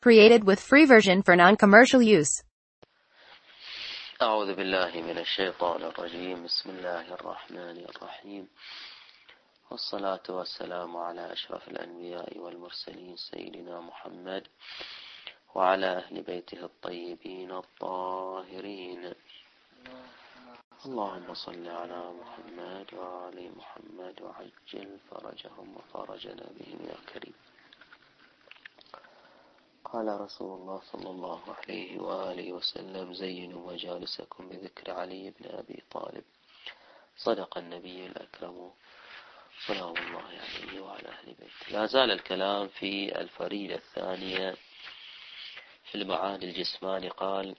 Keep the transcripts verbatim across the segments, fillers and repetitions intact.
Created with free version for non-commercial use. أعوذ بالله من الشيطان الرجيم. بسم الله الرحمن الرحيم، والصلاة والسلام على أشرف الأنبياء والمرسلين سيدنا محمد وعلى أهل بيته الطيبين الطاهرين. اللهم صل على محمد وآل محمد وعجل فرجهم وفرجنا بهم يا كريم. قال رسول الله صلى الله عليه وآله وسلم: زينوا مجالسكم بذكر علي بن أبي طالب. صدق النبي الأكرم سلام الله عليه وعلى أهل بيته. لا زال الكلام في الفريدة الثانية في المعاد الجسماني. قال: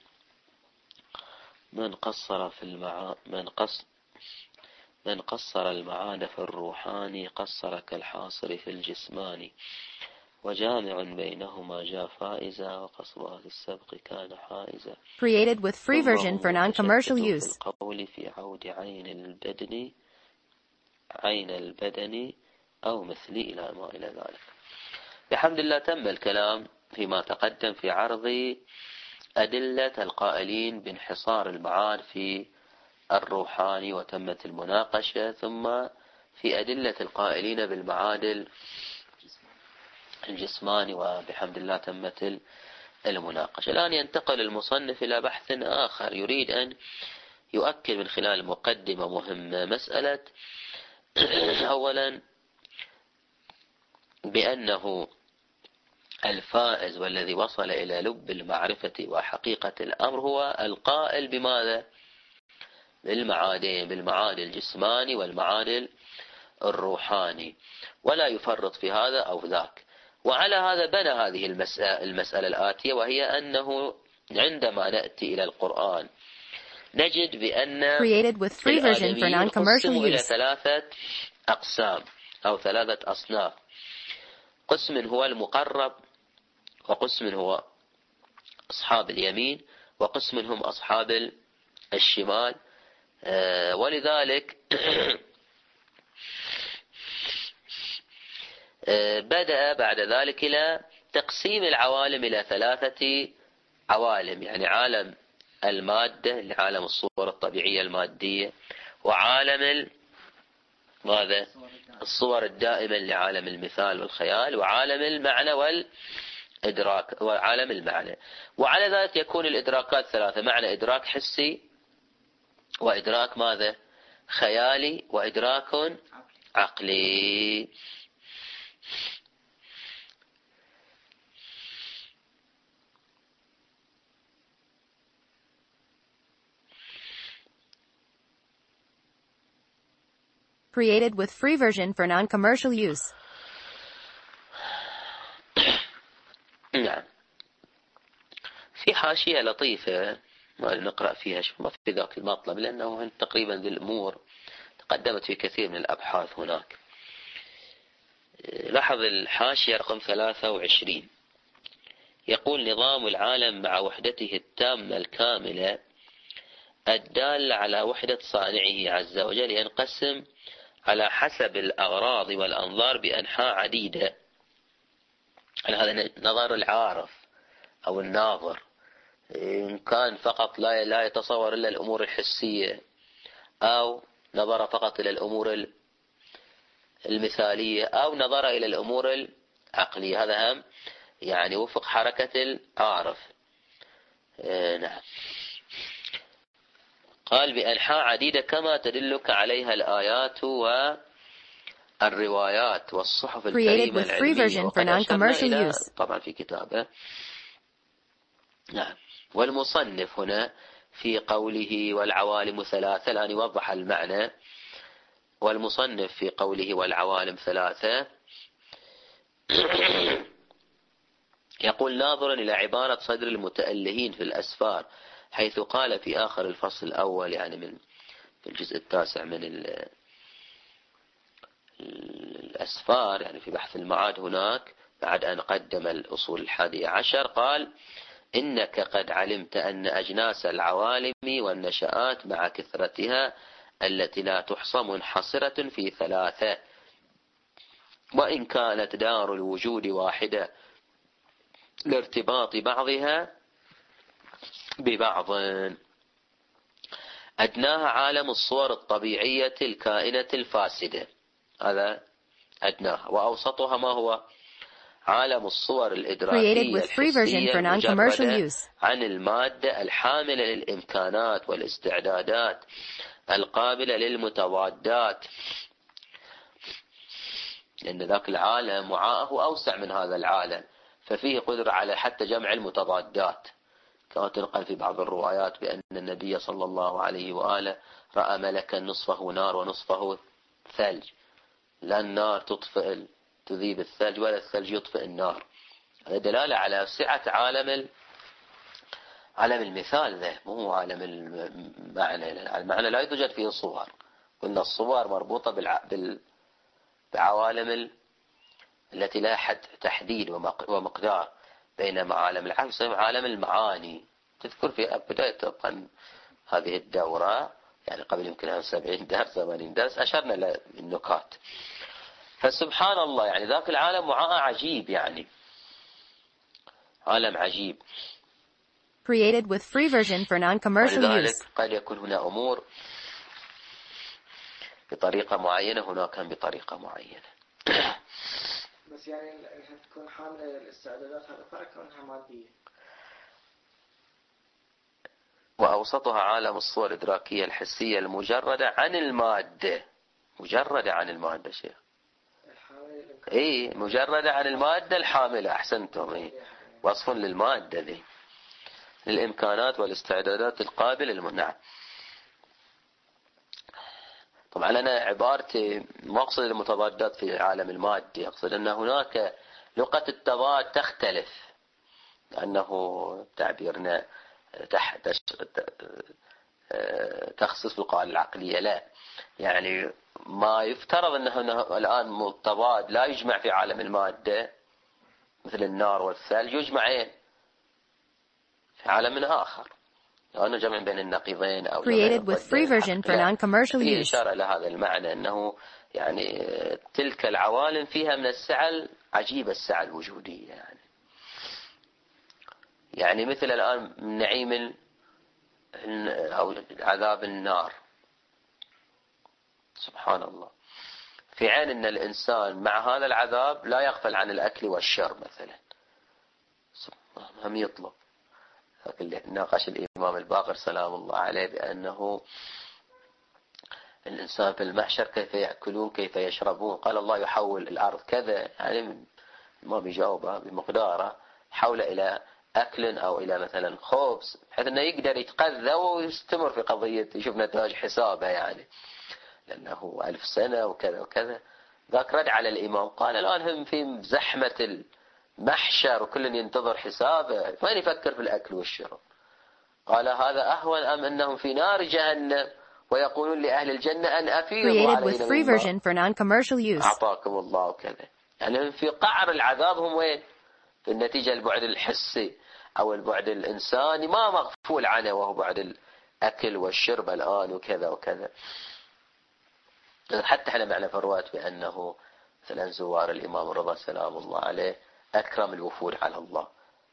من قصر في المعاد من قص من قصر المعاد في الروحاني قصر كالحاصر في الجسماني، وجامع بينهما جاء فائزا، وقصرها في السبق كان حائزا. Created with free version for non-commercial use. في القول في عود عين البدن عين البدن أو مثلي إلى ما إلى ذلك. بحمد الله تم الكلام فيما تقدم في عرض أدلة القائلين بانحصار المعاد في الروحاني، وتمت المناقشة، ثم في أدلة القائلين بالمعاد الجسماني، وبحمد الله تمت المناقشة. الآن ينتقل المصنف إلى بحث آخر، يريد أن يؤكد من خلال مقدمة مهمة مسألة أولا بأنه الفائز والذي وصل إلى لب المعرفة وحقيقة الأمر هو القائل بماذا؟ بالمعادين، بالمعاد الجسماني والمعاد الروحاني، ولا يفرط في هذا أو ذاك. وعلى هذا بنى هذه المسألة, المسألة الآتية، وهي أنه عندما نأتي إلى القرآن نجد بأن الآدميين قسموا إلى ثلاثة أقسام أو ثلاثة أصناف. قسم هو المقرب، وقسم هو أصحاب اليمين، وقسم هم أصحاب الشمال. آه ولذلك آه بدأ بعد ذلك إلى تقسيم العوالم إلى ثلاثة عوالم، يعني عالم المادة، عالم الصور الطبيعية المادية، وعالم ماذا؟ الصور الدائمة لعالم المثال والخيال، وعالم المعنى والإدراك وعالم المعنى. وعلى ذلك يكون الإدراكات ثلاثة: معنى إدراك حسي، وإدراك ماذا؟ خيالي، وإدراك عقلي. Created with free version for non-commercial use. نعم. في حاشية لطيفة ما نقرأ فيها شو ما في ذاك المطلب، لأنه تقريبا ذي الأمور تقدمت في كثير من الأبحاث هناك. لاحظ الحاشية رقم ثلاثة وعشرين، يقول: نظام العالم مع وحدته التامة الكاملة الدالة على وحدة صانعه عز وجل ينقسم على حسب الأغراض والأنظار بأنحاء عديدة. هذا نظر العارف أو الناظر، إن كان فقط لا لا يتصور إلا الأمور الحسية، أو نظر فقط إلى الأمور المثالية، أو نظر إلى الأمور العقلية. هذا هم يعني وفق حركة العارف. آه نعم. قال: بأنحاء عديدة كما تدلك عليها الآيات والروايات والصحف الكريمة العلمية، وقد أشرنا إلى طبعا في كتابه. نعم. والمصنف هنا في قوله والعوالم ثلاثة، الآن يوضح المعنى. والمصنف في قوله والعوالم ثلاثة يقول: ناظرا إلى عبارة صدر المتألهين في الأسفار، حيث قال في آخر الفصل الأول، يعني من في الجزء التاسع من الأسفار، يعني في بحث المعاد هناك، بعد أن قدم الأصول الحادية عشر، قال: إنك قد علمت أن أجناس العوالم والنشآت مع كثرتها التي لا تحصى منحصرة في ثلاثة، وإن كانت دار الوجود واحدة لارتباط بعضها ببعض. أدناها عالم الصور الطبيعية الكائنة الفاسدة، هذا أدناها. وأوسطها ما هو؟ عالم الصور الإدراكية الحسية المجردة عن المادة الحاملة للإمكانات والاستعدادات القابلة للمتضادات، لأن ذاك العالم وعاءه أوسع من هذا العالم، ففيه قدرة على حتى جمع المتضادات، كما تنقل في بعض الروايات بأن النبي صلى الله عليه وآله رأى ملكا نصفه نار ونصفه ثلج، لا النار تطفئ تذيب الثلج ولا الثلج يطفئ النار. هذا دلالة على سعة عالم ال... عالم المثال، ذا مو عالم المعنى. المعنى لا يوجد فيه صور، قلنا الصور مربوطة بالع... بال... بعوالم ال... التي لا حد تحديد ومق... ومقدار، بينما عالم العقل يسمى عالم المعاني. تذكر في بداية طبعا هذه الدورة، يعني قبل يمكن سبعين درس ثمانين درس، أشرنا للنكات. فسبحان الله، يعني ذاك العالم وعاء عجيب، يعني عالم عجيب. Created with free version for non-commercial use. قد يكون هنا أمور بطريقة معينة، هناك كان بطريقة معينة. بس يعني انها تكون حاملة الاستعدادات هذا فرق كونها مادية. وأوسطها عالم الصور الإدراكية الحسية المجردة عن المادة. مجردة عن المادة شيء اي مجردة عن المادة الحاملة. احسنتم. اي وصف للمادة ذي، للإمكانات والاستعدادات القابلة للمنع. طبعا أنا عبارتي ما أقصد المتضادات في عالم المادي، أقصد أن هناك لغة التضاد تختلف، لأنه تعبيرنا تحت تخصص القواعد العقلية، لا يعني ما يفترض أنه الآن التضاد لا يجمع في عالم المادة مثل النار والثلج، يجمعين في عالم آخر، لأنه جمع بين النقيضين أو created with free version for non-commercial في use. إشارة لهذا المعنى، أنه يعني تلك العوالم فيها من السعة عجيبة، السعة الوجودية، يعني يعني مثل الآن نعيم أو عذاب النار، سبحان الله، في عين أن الإنسان مع هذا العذاب لا يغفل عن الأكل والشرب مثلا، هم يطلب. ناقش الإمام الباقر سلام الله عليه بأنه الإنسان في المحشر كيف يأكلون كيف يشربون، قال الله يحول الأرض كذا، يعني ما بيجاوبها بمقداره، حول إلى أكل أو إلى مثلا خبز، بحيث أنه يقدر يتغذى ويستمر في قضية يشوف نتائج حسابه، يعني لأنه ألف سنة وكذا وكذا. ذاك رد على الإمام قال الآن هم في زحمة المحشر وكل ينتظر حسابه، وين يفكر في الأكل والشرب؟ قال هذا أهون أم أنهم في نار جهنم ويقولون لأهل الجنة أن أفيضوا علينا من ماء أعطاكم الله وكذا. يعني هم في قعر العذاب، هم وين؟ في النتيجة البعد الحسي أو البعد الإنساني ما مغفول عنه، وهو بعد الأكل والشرب الآن وكذا وكذا. حتى احنا معنا في الرواية بأنه مثلا زوار الإمام الرضا سلام الله عليه أكرم الوفود على الله،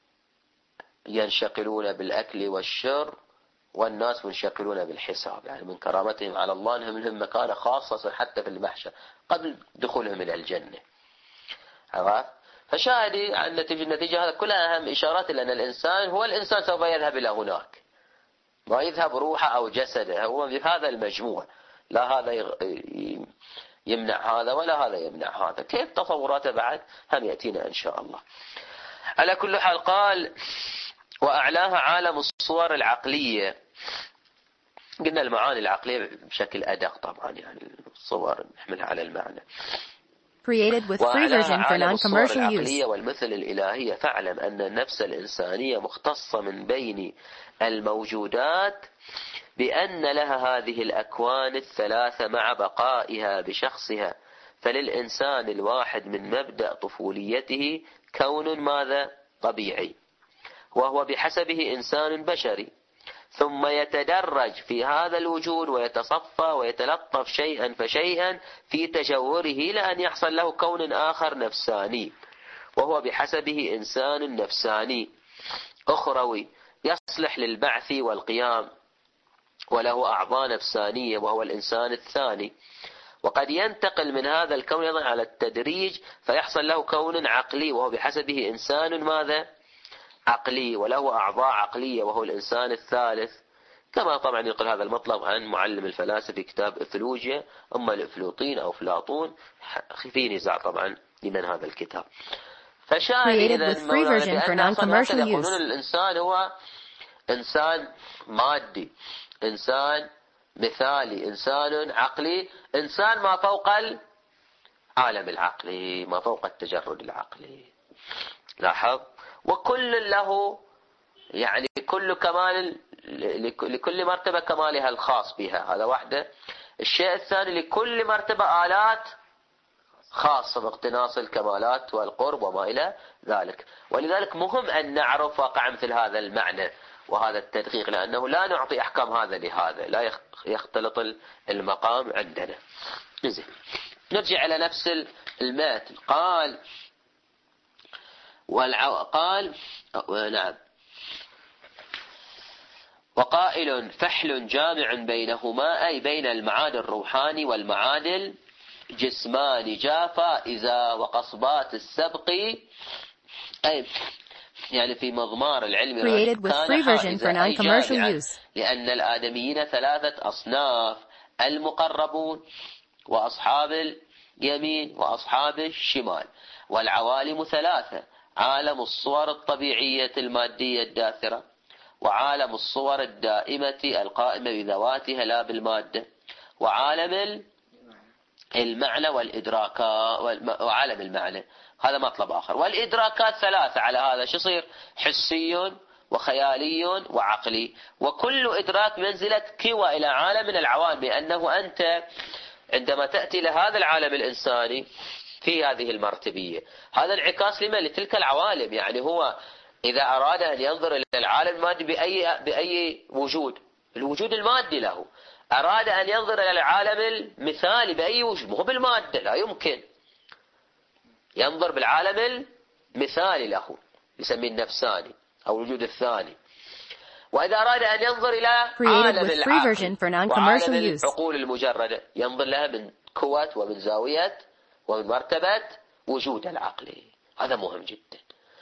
ينشغلون بالأكل والشرب والناس منشغلون بالحساب، يعني من كرامتهم على الله أنهم لهم مكانة خاصة حتى في المحشر قبل دخولهم إلى الجنة. عرفت؟ فشاهدي عن نتيجة النتيجة هذا كلها أهم إشارات، لأن الإنسان هو الإنسان سوف يذهب إلى هناك، ما يذهب روحه أو جسده، هو في هذا المجموع، لا هذا يمنع هذا ولا هذا يمنع هذا. كيف تصوراته بعد هم يأتينا إن شاء الله. على كل حال قال وأعلاها عالم الصور العقلية. قلنا المعاني العقلية بشكل أدق طبعا، يعني الصور نحملها على المعنى. Created with free version for non-commercial use. والمثل الإلهية. فاعلم أن النفس الإنسانية مختصة من بين الموجودات بأن لها هذه الأكوان الثلاثة مع بقائها بشخصها. فللإنسان الواحد من مبدأ طفوليته كون ماذا؟ طبيعي، وهو بحسبه إنسان بشري، ثم يتدرج في هذا الوجود ويتصفى ويتلطف شيئا فشيئا في تجوره لأن يحصل له كون آخر نفساني، وهو بحسبه إنسان نفساني أخروي يصلح للبعث والقيام، وله أعضاء نفسانية وهو الإنسان الثاني. وقد ينتقل من هذا الكون أيضا على التدريج فيحصل له كون عقلي وهو بحسبه إنسان ماذا؟ عقلي، وله أعضاء عقلية وهو الإنسان الثالث، كما طبعا يقول هذا المطلب عن معلم الفلاسفة في كتاب إثلوجيا، أما الإفلوطين أو أفلاطون في نزاع طبعا لمن هذا الكتاب. فشاهد إذا بأن يقولون الإنسان هو إنسان مادي، إنسان مثالي، إنسان عقلي، إنسان ما فوق العالم العقلي، ما فوق التجرد العقلي. لاحظ، وكل له يعني كل كمال، لكل مرتبة كمالها الخاص بها، هذا واحدة. الشيء الثاني لكل مرتبة آلات خاصة باقتناص الكمالات والقرب وما إلى ذلك. ولذلك مهم أن نعرف واقع مثل هذا المعنى وهذا التدقيق، لأنه لا نعطي أحكام هذا لهذا، لا يختلط المقام عندنا. نزل نرجع إلى نفس المات. قال والعو... قال نعم وقائل فحل جامع بينهما، أي بين المعاد الروحاني والمعاد الجسماني، جافا إذا وقصبات السبق، أي يعني في مضمار العلم كان حائزا، أي جامعا، لأن الآدميين ثلاثة أصناف: المقربون وأصحاب اليمين وأصحاب الشمال. والعوالم ثلاثة: عالم الصور الطبيعية المادية الداثرة، وعالم الصور الدائمة القائمة بذواتها لا بالمادة، وعالم المعنى والإدراكات، وعالم المعنى هذا مطلب آخر. والإدراكات ثلاثة على هذا، شو يصير؟ حسي وخيالي وعقلي. وكل إدراك منزلة كوى إلى عالم من العوالم، لأنه أنت عندما تأتي لهذا العالم الإنساني في هذه المرتبية، هذا انعكاس لمن؟ لتلك العوالم. يعني هو إذا أراد أن ينظر إلى العالم المادي بأي, بأي وجود، الوجود المادي له، أراد أن ينظر إلى العالم المثالي بأي وجود، مو بالمادة، لا يمكن، ينظر بالعالم المثالي له، يسميه النفساني أو الوجود الثاني. وإذا أراد أن ينظر إلى عالم العقل وعالم العقول المجردة، ينظر لها من قوة ومن زاوية ومن مرتبة وجود العقل. هذا مهم جدا.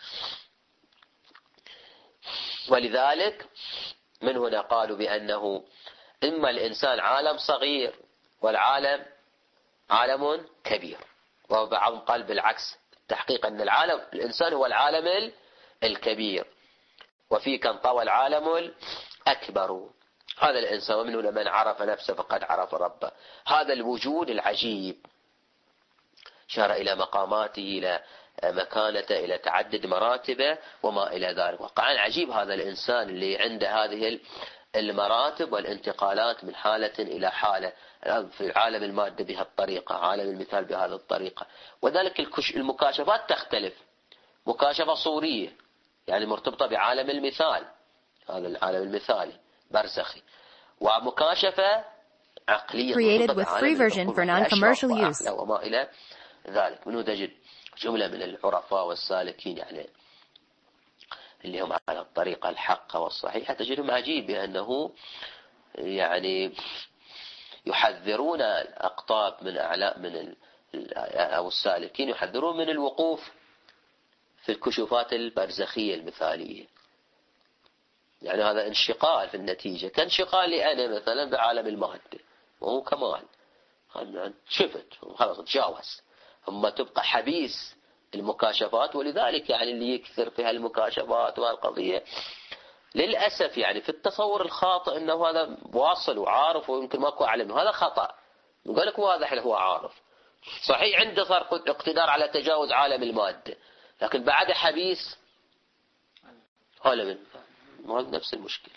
ولذلك من هنا قالوا بأنه إما الإنسان عالم صغير والعالم عالم كبير، وبعضهم قال بالعكس، تحقيق أن العالم الإنسان هو العالم الكبير، وفي كان طوى العالم الأكبر. هذا الإنسان، ومن هنا من عرف نفسه فقد عرف ربه. هذا الوجود العجيب شار إلى مقاماته، إلى مكانته، إلى تعدد مراتبه وما إلى ذلك. وقعا عجيب هذا الإنسان اللي عنده هذه المراتب والانتقالات من حالة إلى حالة، في عالم المادة بهالطريقة، عالم المثال بهذه الطريقة. وذلك المكاشفات تختلف، مكاشفة صورية يعني مرتبطة بعالم المثال، هذا العالم المثالي برزخي، ومكاشفة عقلية created with free version for non-commercial use وما إلى ذلك. منه تجد جملة من العرفاء والسالكين يعني اللي هم على الطريقة الحقة والصحيحة، تجدهم عجيب بأنه يعني يحذرون الأقطاب من أعلاء من أو السالكين يحذرون من الوقوف في الكشوفات البرزخية المثالية. يعني هذا انشقال في النتيجة، كانشقالي أنا مثلا بعالم المادة، وهو كمال شفت خلاص تجاوز، ثم تبقى حبيس المكاشفات. ولذلك يعني اللي يكثر في هالمكاشفات والقضية للأسف يعني في التصور الخاطئ أنه هذا واصل وعارف ويمكن ماكو أعلم، هذا خطأ. يقول لك واضح هو عارف، صحيح عنده صار اقتدار على تجاوز عالم المادة، لكن بعد حبيس عالم المادة، نفس المشكلة،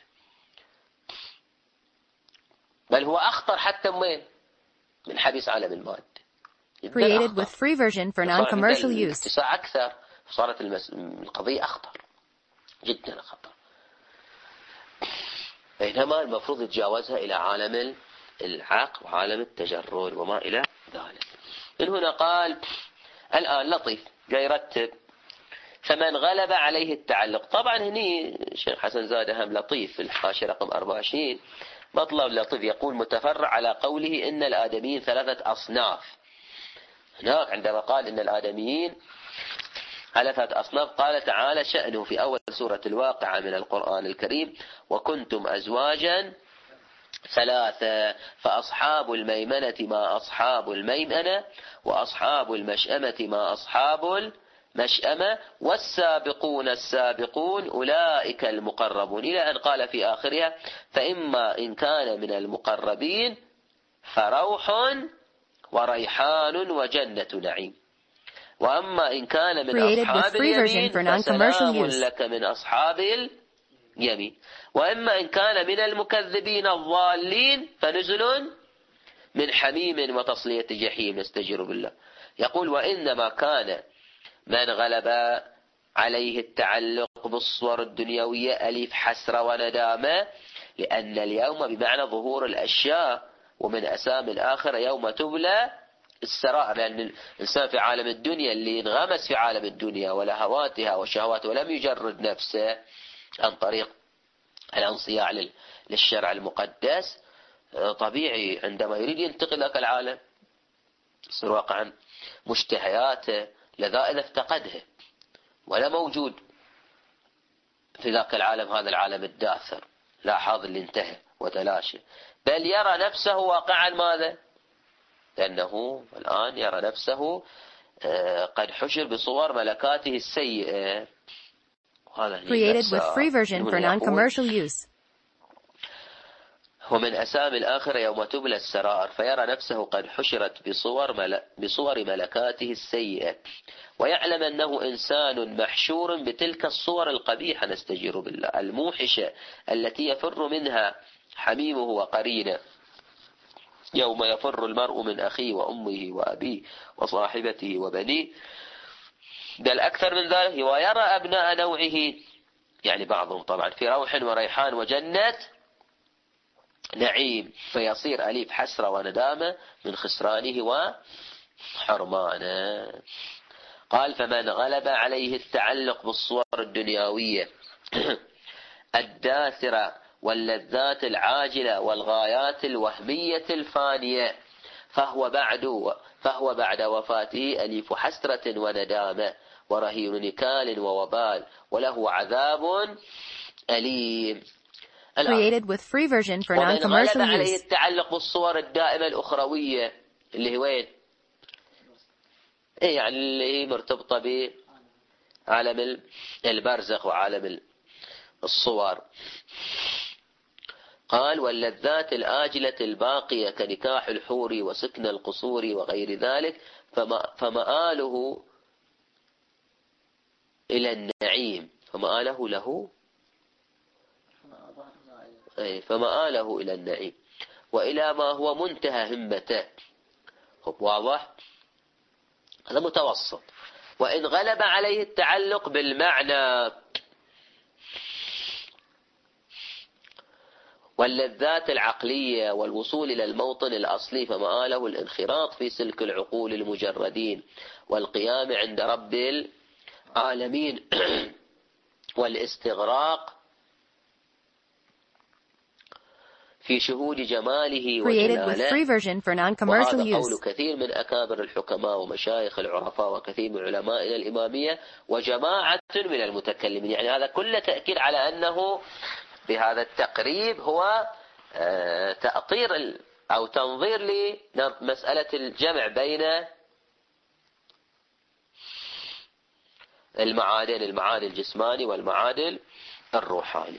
بل هو أخطر حتى وين من حبيس عالم المادة. created with free version for non-commercial use. اتساع أكثر، صارت المس... القضية أخطر جدا خطر، بينما المفروض يتجاوزها إلى عالم العقل وعالم التجرد وما إلى ذلك. من هنا قال الآن لطيف جاي يرتب فمن غلب عليه التعلق. طبعا هني الشيخ حسن زاد هم لطيف في الحاشية رقم أربعة وعشرين مطلب لطيف يقول متفرع على قوله إن الآدميين ثلاثة أصناف. هناك عندما قال إن الآدميين على ثلاثة أصناف قال تعالى شأنه في أول سورة الواقعة من القرآن الكريم وكنتم أزواجا ثلاثة فأصحاب الميمنة ما أصحاب الميمنة وأصحاب المشأمة ما أصحاب المشأمة والسابقون السابقون أولئك المقربون إلى أن قال في آخرها فإما إن كان من المقربين فروح وريحان وجنة نعيم وأما إن كان من أصحاب اليمين فسلام لك من أصحاب اليمين وإما إن كان من المكذبين الضالين فنزل من حميم وتصلية جحيم نستجير بالله. يقول وإنما كان من غلب عليه التعلق بالصور الدنيوية أليف حسرة وندامة لأن اليوم بمعنى ظهور الأشياء ومن أسامي الآخرة يوم تبلى السرائر لأن الإنسان في عالم الدنيا اللي انغمس في عالم الدنيا ولهواتها وشهواتها ولم يجرد نفسه عن طريق الانصياع للشرع المقدس طبيعي عندما يريد ينتقل لك العالم يصير واقعا مشتهياته لذائذ افتقدها ولا موجود في ذاك العالم هذا العالم الداثر لا حاضر اللي انتهى وتلاشى بل يرى نفسه واقعا ماذا لأنه الآن يرى نفسه قد حشر بصور ملكاته السيئة. Created with free version for non-commercial use. ومن أسامي الآخرة يوم تبلى السرائر فيرى نفسه قد حشرت بصور, مل... بصور ملكاته السيئة ويعلم أنه إنسان محشور بتلك الصور القبيحة نستجير بالله الموحشة التي يفر منها حميمه وقرينه يوم يفر المرء من أخيه وأمه وأبيه وصاحبته وبنيه بل أكثر من ذلك ويرى أبناء نوعه يعني بعضهم طبعا في روح وريحان وجنة نعيم فيصير أليف حسرة وندامة من خسرانه وحرمانه. قال فمن غلب عليه التعلق بالصور الدنيوية الداثرة واللذات العاجلة والغايات الوهمية الفانية فهو بعد فهو بعد وفاته أليف حسرة وندامة ورهين نكال ووبال وله عذاب أليم. Created with free version for non-commercial use. ومن غلب عليه التعلق بالصور الدائمة الأخروية اللي هي وين؟ إيه يعني اللي هي مرتبطة بعالم البرزخ وعالم الصور. قال واللذات الآجلة الباقية كنكاح الحور وسكن القصور وغير ذلك فما فمآله إلى النعيم فمآله له أي فمآله إلى النعيم وإلى ما هو منتهى همته. واضح هذا متوسط. وإن غلب عليه التعلق بالمعنى واللذات العقلية والوصول إلى الموطن الأصلي فمآله الانخراط في سلك العقول المجردين والقيام عند رب العالمين والاستغراق في شهود جماله وجلاله. وهذا قول كثير من أكابر الحكماء ومشايخ العرفاء وكثير من علمائنا الإمامية وجماعة من المتكلمين. يعني هذا كله تأكيد على أنه بهذا التقريب هو تأطير أو تنظير لمسألة الجمع بين المعادن المعادن الجسماني والمعادن الروحاني.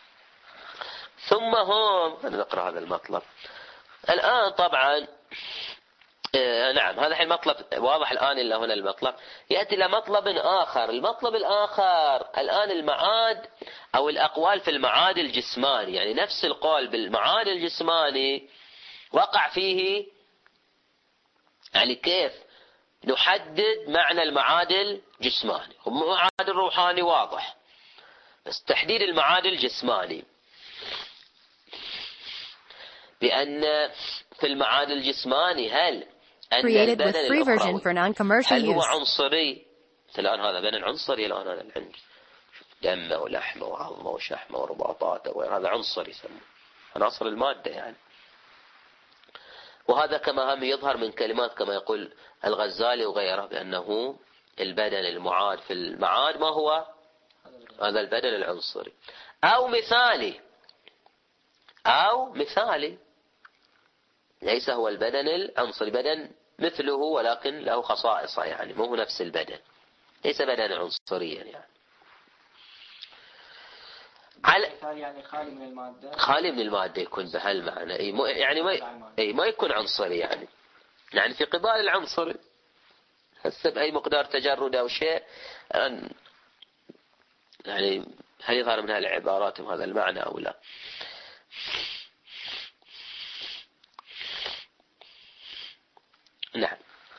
ثم هم نقرأ هذا المطلب الآن طبعا آه نعم هذا الحين مطلب واضح الآن إلا هنا المطلب يأتي إلى مطلب آخر. المطلب الآخر الآن المعاد أو الأقوال في المعاد الجسماني يعني نفس القول بالمعاد الجسماني وقع فيه يعني كيف نحدد معنى المعاد الجسماني. المعاد الروحاني واضح بس تحديد المعاد الجسماني بأن في المعاد الجسماني هل أن البدن الأخروي هل هو عنصري الآن هذا بدن عنصري، الآن هذا العنج دمه ولحمه وعظمه وشحمه ورباطاته، وهذا عنصر يسمونه عناصر المادة يعني. وهذا كما هم يظهر من كلمات كما يقول الغزالي وغيره بأنه البدن المعاد في المعاد ما هو هذا البدن العنصري أو مثالي، أو مثالي ليس هو البدن العنصري، بدن مثله ولكن له خصائصه يعني مو نفس البدن، ليس بدنا عنصريا يعني. على يعني خالي من المادة، خالي من المادة يكون بهالمعنى، أي يعني ما أي ما يكون عنصري يعني، يعني في قبال العنصري هسه بأي مقدار تجرد أو شيء يعني هل يظهر من هالعبارات هذا المعنى أو لا؟ نعم.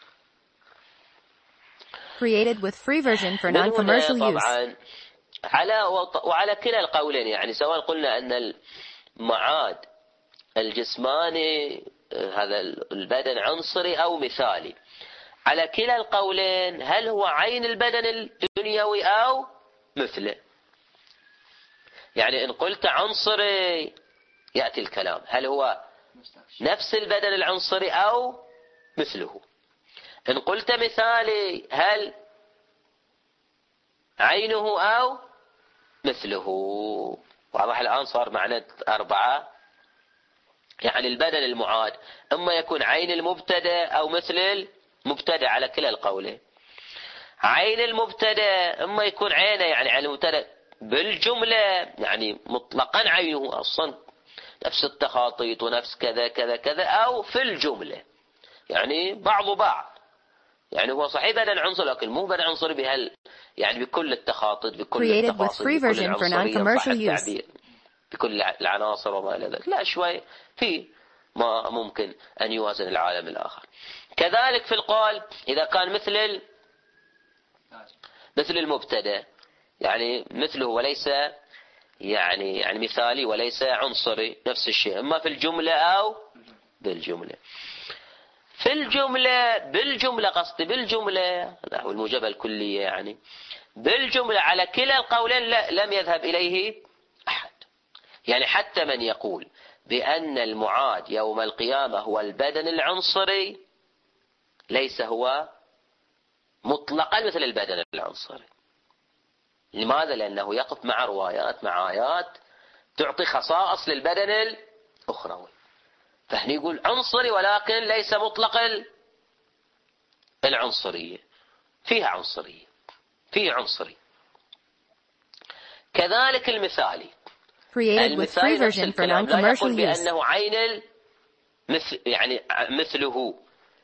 Created with free version for non-commercial use. طبعا على وعلى كلا القولين يعني، سواء قلنا أن المعاد الجسماني هذا البدن عنصري أو مثالي، على كلا القولين هل هو عين البدن الدنيوي أو مثله. يعني إن قلت عنصري يأتي الكلام هل هو نفس البدن العنصري أو مثله. إن قلت مثالي هل عينه أو مثله. واضح الآن صار معنى أربعة، يعني البدن المعاد إما يكون عين المبتدأ أو مثل المبتدأ على كلا القولين. عين المبتدأ إما يكون عينه يعني عين المبتدأ بالجملة يعني مطلقا عينه أصلا نفس التخاطيط ونفس كذا كذا كذا، أو في الجملة يعني بعض بعض، يعني هو صحيح بدن عنصري لكن مو بدن عنصري بهال يعني بكل التخاطيط بكل التفاصيل بكل العنصرية صح التعبير بكل العناصر وما إلى ذلك، لا شوي في ما ممكن أن يوازن العالم الآخر. كذلك في القول إذا كان مثل مثل المبتدأ يعني مثله وليس يعني يعني مثالي وليس عنصري نفس الشيء، إما في الجملة أو بالجملة. في الجملة بالجملة قصدي بالجملة نحو الموجبة الكلية يعني بالجملة على كلا القولين لا لم يذهب إليه أحد. يعني حتى من يقول بأن المعاد يوم القيامة هو البدن العنصري ليس هو مطلقا مثل البدن العنصري. لماذا؟ لأنه يقف مع روايات مع آيات تعطي خصائص للبدن الأخروي، فهني يقول عنصري ولكن ليس مطلق العنصرية، فيها عنصرية فيه عنصري. كذلك المثالي المثالي نفس الكلام لا يقول بأنه عين المثل يعني مثله.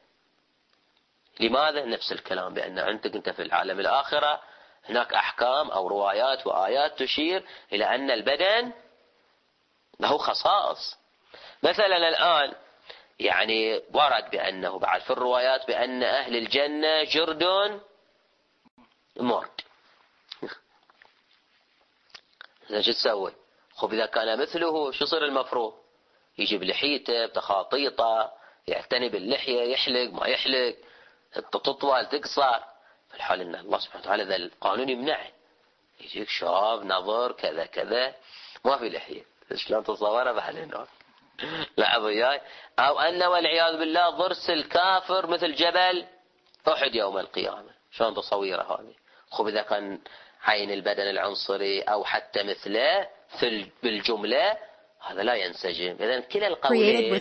لماذا؟ نفس الكلام بأن عندك أنت في العالم الآخرة هناك أحكام أو روايات وآيات تشير إلى أن البدن له خصائص. مثلا الآن يعني ورد بأنه بعد في الروايات بأن أهل الجنة جرد مرد. إذا شو تسوي؟ خب إذا كان مثله شو صير المفروض؟ يجيب لحيته بتخاطيطه، يعتني باللحية، يحلق ما يحلق، تطول تقصر. في الحال إن الله سبحانه وتعالى ذا القانون يمنعه، يجيك شاب نظر كذا كذا ما في لحية، شلون تصوره بعد النار؟ لاحظ وياي. أو أن والعياذ بالله ضرس الكافر مثل جبل أحد يوم القيامة، شلون تصويره هذه؟ خب إذا كان عين البدن العنصري أو حتى مثله في بالجملة هذا لا ينسجم. إذن كلا القولين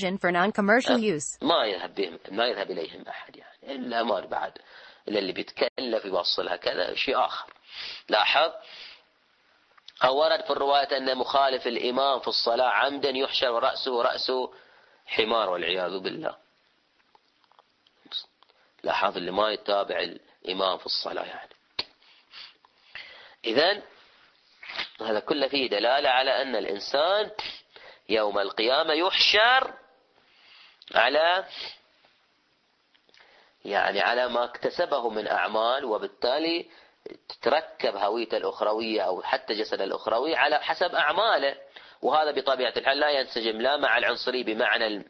ما يذهب بهم ما يذهب إليهم أحد يعني إلا ما بعد إلا اللي بيتكلف يوصلها كذا شيء آخر. لاحظ. أو ورد في الرواية أن مخالف الإمام في الصلاة عمدا يحشر ورأسه رأسه حمار والعياذ بالله. لاحظ اللي ما يتابع الإمام في الصلاة يعني. إذن هذا كله فيه دلالة على أن الإنسان يوم القيامة يحشر على يعني على ما اكتسبه من أعمال، وبالتالي تتركب هويته الأخروية أو حتى جسد الأخروي على حسب أعماله. وهذا بطبيعة الحال لا ينسجم لا مع العنصري بمعنى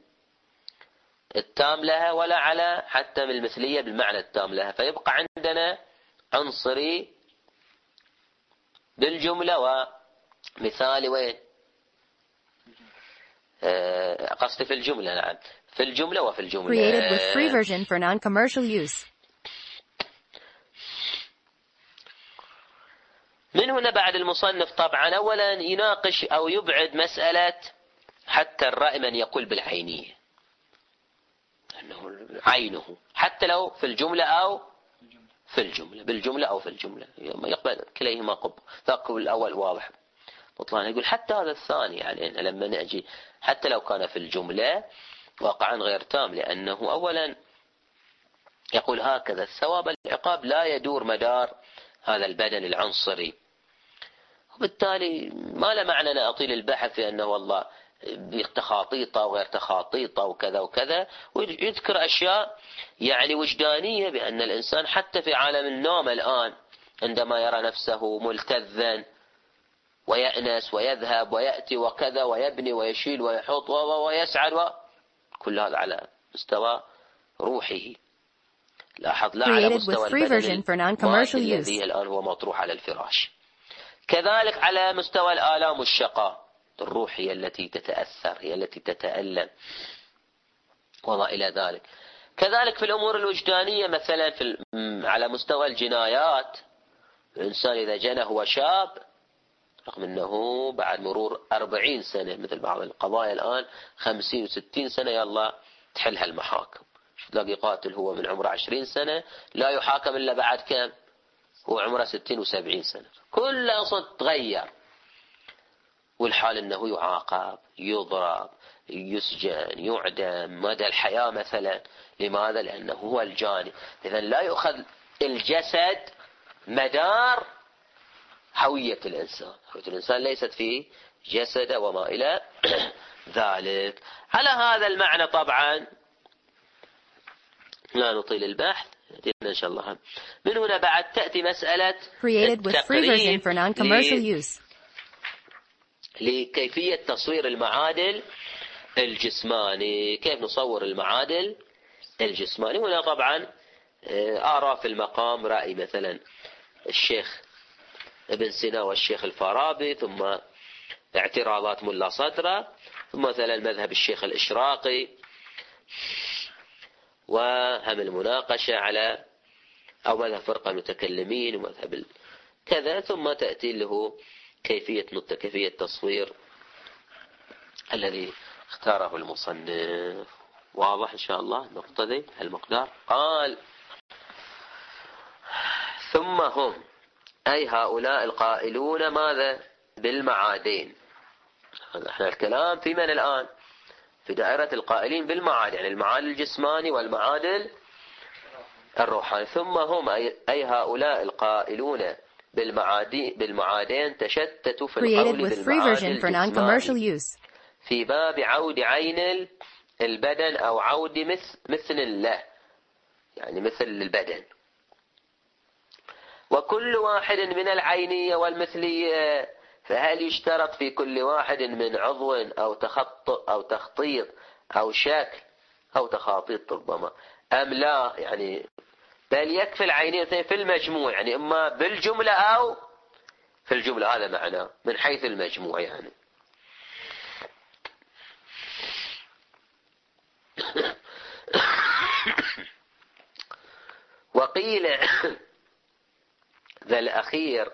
التام لها ولا على حتى من المثلية بالمعنى التام لها، فيبقى عندنا عنصري بالجملة، ومثال وين؟ آه قصدي في الجملة. نعم، في الجملة وفي الجملة. Created with free version for non-commercial use. من هنا بعد المصنف طبعا أولا يناقش أو يبعد مسألة حتى الرأي من يقول بالعينية، أنه عينه حتى لو في الجملة أو في الجملة، بالجملة أو في الجملة يقبل كليهما قب. ذاك الأول واضح بطلان. يقول حتى هذا الثاني، يعني لما نأجي حتى لو كان في الجملة واقعا غير تام، لأنه أولا يقول هكذا الثواب العقاب لا يدور مدار هذا البدن العنصري، وبالتالي ما له معنى أنا أطيل البحث في أنه والله تخاطيطة وغير تخاطيطة وكذا وكذا، ويذكر أشياء يعني وجدانية، بأن الإنسان حتى في عالم النوم الآن عندما يرى نفسه ملتذا ويأنس ويذهب ويأتي وكذا ويبني ويشيل ويحط ويسعد، كل هذا على مستوى روحه. لاحظ لا على مستوى البدن الذي الآن هو مطروح على الفراش. كذلك على مستوى الآلام والشقاء، الروح هي التي تتأثر، هي التي تتألم وما إلى ذلك. كذلك في الأمور الوجدانية، مثلا في على مستوى الجنايات، الإنسان إذا جنى هو شاب، رغم أنه بعد مرور أربعين سنة مثل بعض القضايا الآن خمسين وستين سنة يلا تحلها المحاكم. تلاقي قاتل هو من عمره عشرين سنة لا يحاكم إلا بعد كم؟ هو عمره ستين وسبعين سنة. كل أصلا تغير، والحال أنه يعاقب، يضرب، يسجن، يعدم مدى الحياة مثلا. لماذا؟ لأنه هو الجاني. إذن لا يؤخذ الجسد مدار هوية الإنسان. هوية الإنسان ليست في جسده وما إلى ذلك. على هذا المعنى طبعا لا نطيل البحث، إن شاء الله. من هنا بعد تأتي مسألة التقريب لكيفية تصوير المعادل الجسماني. كيف نصور المعادل الجسماني؟ هنا طبعا آراء في المقام، رأي مثلا الشيخ ابن سينا والشيخ الفارابي، ثم اعتراضات ملا صدرة، ثم مثلا مذهب الشيخ الإشراقي، وهم المناقشة على أو مذهب فرقة المتكلمين ومذهب كذا، ثم تأتي له كيفية نطق كيفية تصوير الذي اختاره المصنف. واضح إن شاء الله النقطة دي المقدار. قال ثم هم أي هؤلاء القائلون ماذا؟ بالمعادين. احنا الكلام في من الآن؟ في دائرة القائلين بالمعادل، يعني المعادل الجسماني والمعادل الروحاني. ثم هم أي هؤلاء القائلون بالمعادين بالمعادين تشتتوا في القول بالمعادل الجسماني في باب عود عين البدن أو عود مثل مثل له، يعني مثل البدن. وكل واحد من العينية والمثلية، فهل يشترط في كل واحد من عضو أو تخط أو تخطيط أو شكل أو تخاطيط ربما أم لا؟ يعني بل يكفي العينية في المجموع، يعني إما بالجملة أو في الجملة. هذا معناه من حيث المجموع يعني. وقيل ذا الأخير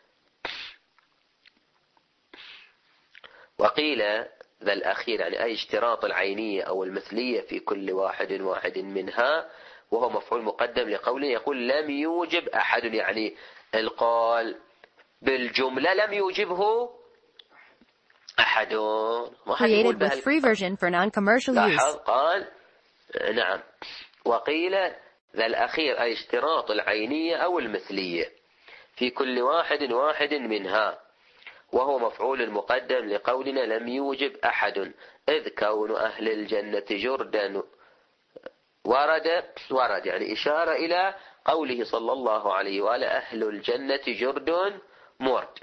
وقيل ذا الأخير يعني أي اشتراط العينية أو المثلية في كل واحد واحد منها، وهو مفعول مقدم لقوله يقول لم يوجب أحد، يعني القول بالجملة لم يوجبه أحد. Created with free version for non-commercial use. قال نعم. وقيل ذا الأخير أي اشتراط العينية أو المثلية في كل واحد واحد منها، وهو مفعول مقدم لقولنا لم يوجب أحد، إذ كون أهل الجنة جردا ورد ورد يعني إشارة إلى قوله صلى الله عليه وآله أهل الجنة جرد مرد.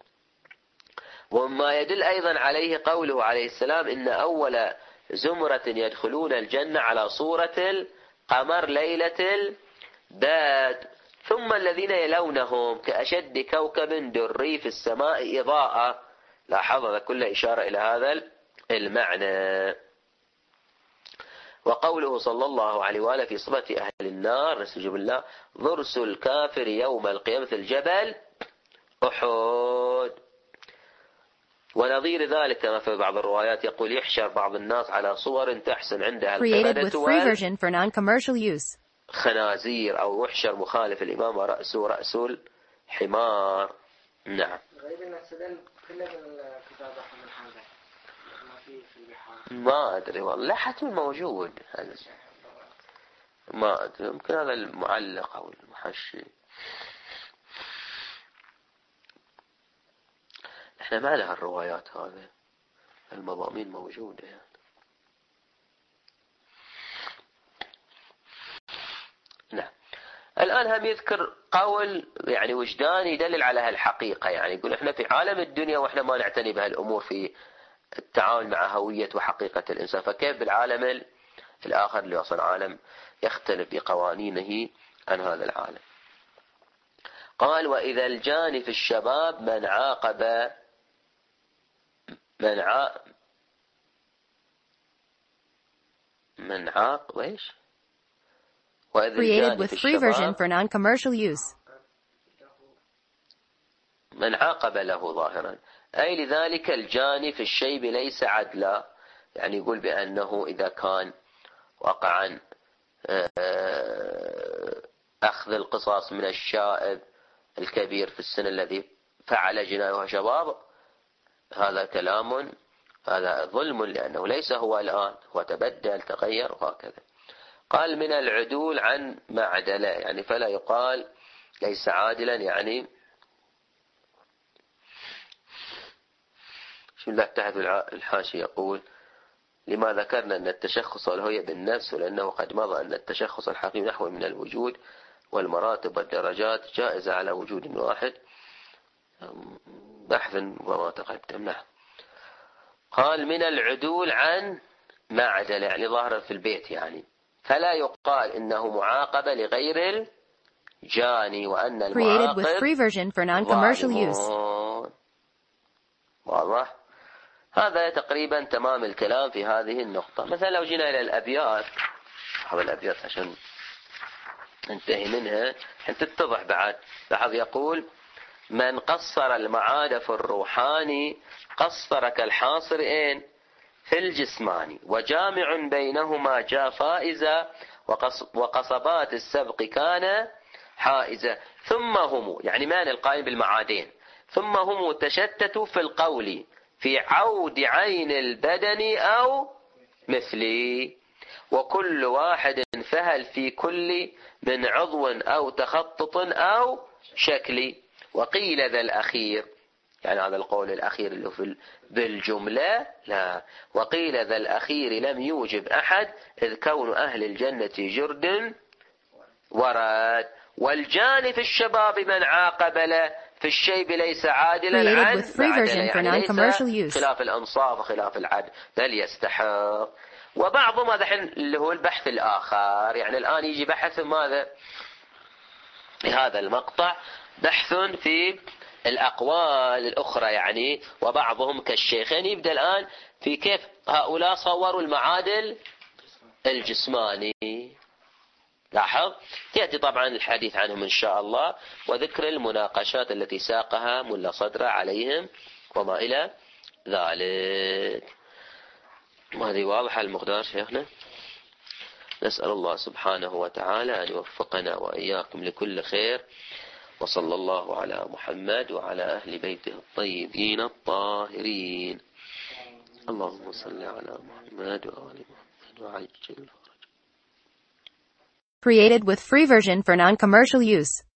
وما يدل أيضا عليه قوله عليه السلام إن أول زمرة يدخلون الجنة على صورة القمر ليلة البدر، ثم الذين يلونهم كأشد كوكب دري في السماء إضاءة. لاحظ هذا كله إشارة إلى هذا المعنى. وقوله صلى الله عليه وآله في صفة أهل النار نستجيب بالله: ضرس الكافر يوم القيامة الجبل أحد. ونظير ذلك كما في بعض الروايات يقول: يحشر بعض الناس على صور تحسن عندها القردة والخنازير، أو يحشر مخالف الإمام ورأسه رأس الحمار. نعم. غير الناس كله من الكتاب أحمد حمد ما في في البحار. ما أدري والله، حتى موجود هذا. ما أدري، يمكن هذا المعلق أو المحشي. احنا ما لها الروايات هذه، المضامين موجودة يعني. نعم. الآن هم يذكر قول يعني وجداني يدلل على هالحقيقة، يعني يقول احنا في عالم الدنيا واحنا ما نعتني بهالأمور في التعامل مع هوية وحقيقة الإنسان، فكيف بالعالم الآخر اللي أصلا عالم يختلف بقوانينه عن هذا العالم. قال: وإذا الجاني في الشباب من عاقب من عاق من عاق وإيش وإذا الجاني في الشباب من عاقب له ظاهرا، أي لذلك الجاني في الشيب ليس عدلا، يعني يقول بأنه إذا كان وقعا أخذ القصاص من الشائب الكبير في السن الذي فعل جناية شباب، هذا كلام، هذا ظلم، لأنه ليس هو الآن، هو تبدل تغير وهكذا. قال: من العدول عن معدلة، يعني فلا يقال ليس عادلا، يعني بسم الله تحت الحاشي يقول: لما ذكرنا أن التشخص والهوية بالنفس، ولأنه قد مضى أن التشخص الحقيقي نحو من الوجود والمراتب والدرجات جائزة على وجود واحد، بحث وما تقدم. نعم. قال: من العدول عن معدل، يعني ظاهرا في البيت، يعني فلا يقال إنه معاقبة لغير الجاني، وأن المعاقب ظالمون. واضح؟ هذا تقريبا تمام الكلام في هذه النقطة. مثلا لو جينا إلى الأبيات، هذا الأبيات عشان ننتهي منها حين تتضح بعد. لاحظ يقول: من قصر المعادف الروحاني قصر كالحاصر إن في الجسماني، وجامع بينهما جاء فائزة، وقصبات السبق كان حائزة. ثم هم، يعني من القائم بالمعادين، ثم هم تشتتوا في القول في عود عين البدن أو مثلي، وكل واحد فهل في كل من عضو أو تخطط أو شكل. وقيل ذا الأخير، يعني هذا القول الأخير اللي في بالجملة لا، وقيل ذا الأخير لم يوجب أحد، إذ كون أهل الجنة جرد ورد. والجاني في الشباب من عاقب له في الشيب ليس عادلا عن معدل، يعني ليس خلاف الأنصاف وخلاف العدل، بل يستحق. وبعضهم هذا اللي هو البحث الآخر، يعني الآن يجي بحث ماذا في هذا المقطع، بحث في الأقوال الأخرى، يعني وبعضهم كالشيخين يبدأ الآن في كيف هؤلاء صوروا المعادل الجسماني. لاحظ يأتي طبعا الحديث عنهم إن شاء الله، وذكر المناقشات التي ساقها ملا صدر عليهم وما إلى ذلك. وهذه واضحة المقدار شيخنا. نسأل الله سبحانه وتعالى أن يوفقنا وإياكم لكل خير، وصلى الله على محمد وعلى أهل بيته الطيبين الطاهرين. اللهم صل على محمد وآل محمد وعجل. Created with free version for non-commercial use.